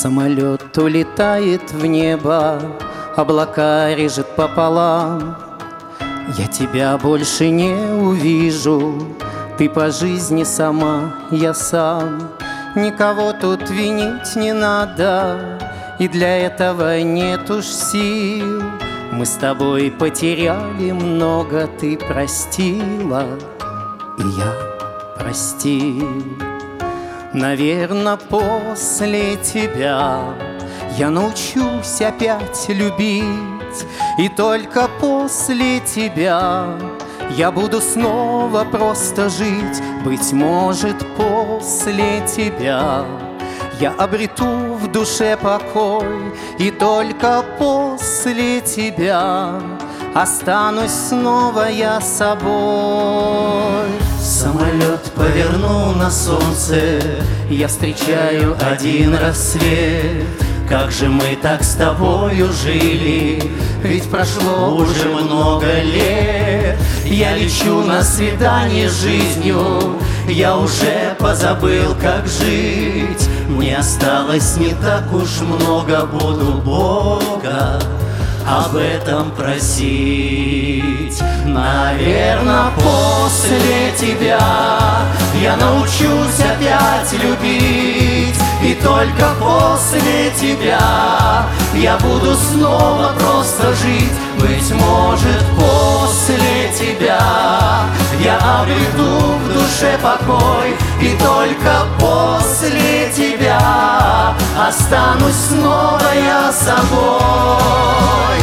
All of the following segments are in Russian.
Самолет улетает в небо, облака режет пополам. Я тебя больше не увижу, ты по жизни сама, я сам. Никого тут винить не надо, и для этого нет уж сил. Мы с тобой потеряли много, ты простила, и я простил. Наверно, после тебя я научусь опять любить, и только после тебя я буду снова просто жить. Быть может, после тебя я обрету в душе покой, и только после тебя останусь снова я собой. Самолет повернул на солнце, я встречаю один рассвет. Как же мы так с тобою жили, ведь прошло уже много лет. Я лечу на свидание с жизнью, я уже позабыл, как жить. Мне осталось не так уж много, буду Бога об этом просить. Наверно, после тебя я научусь опять любить, и только после тебя я буду снова просто жить. Быть может, после тебя я обрету в душе покой, и только после тебя останусь снова я собой.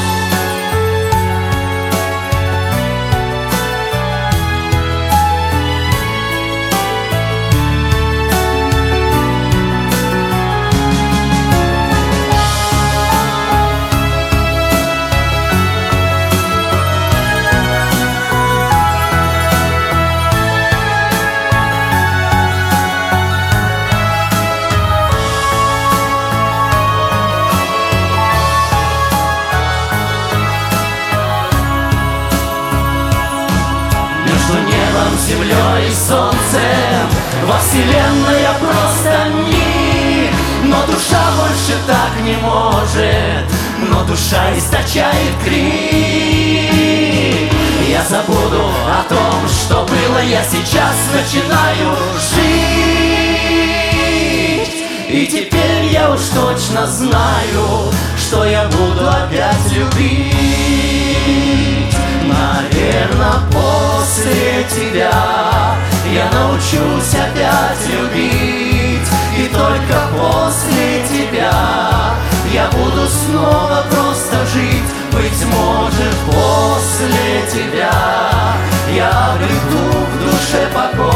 Землей и солнцем во вселенной я просто миг. Но душа больше так не может, но душа источает крик. Я забуду о том, что было, я сейчас начинаю жить. И теперь я уж точно знаю, что я буду опять любить. Наверно, после тебя я научусь опять любить, и только после тебя я буду снова просто жить. Быть может, после тебя я обрету в душе покой,